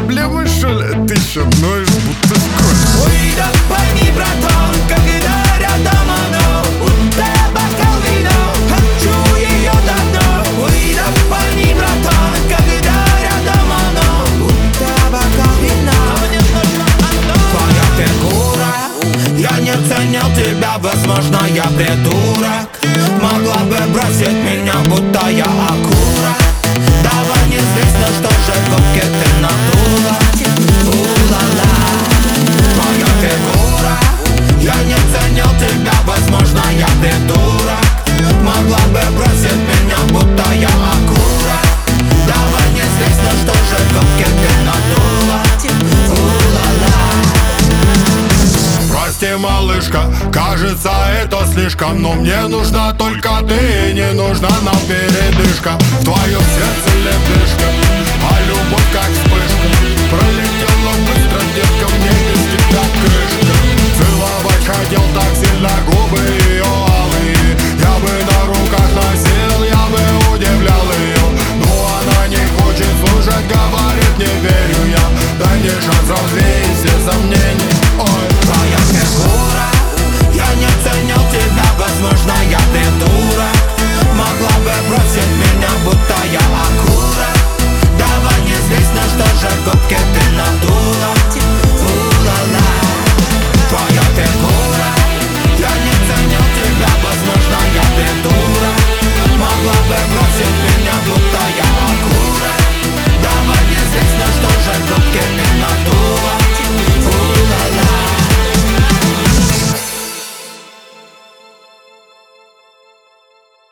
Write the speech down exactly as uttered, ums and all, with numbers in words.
проблемы, что ли? Ты еще ноешь, будто школьник. Ой, да пойми, братан, когда рядом оно, будто бокал вина, хочу ее давно. Ой, да пойми, братан, когда рядом оно, будто бокал вина. Мне нужно одно. Твоя фигура, я не ценил тебя, возможно, я придурок. Могла бы бросить меня, будто я окурок. Давай неизвестно, что же губки ты надула. У-ла-ла. Твоя фигура, я не ценил тебя, возможно, я придурок. Могла бы бросить меня, будто я окурок. Давай неизвестно, что же губки ты надула. У-ла-ла. Прости, малышка, кажется, это слишком, но мне нужна только ты, не нужна нам передышка. В твоем сердце лепешка, а любовь как вспышка. Пролетела быстро, детка, мне без тебя крышка. Целовать хотел так сильно губы ее алые. Я бы на руках носил, я бы удивлял ее. Но она не хочет слушать, говорит, не верю я. Дай мне шанс развеять все сомнения.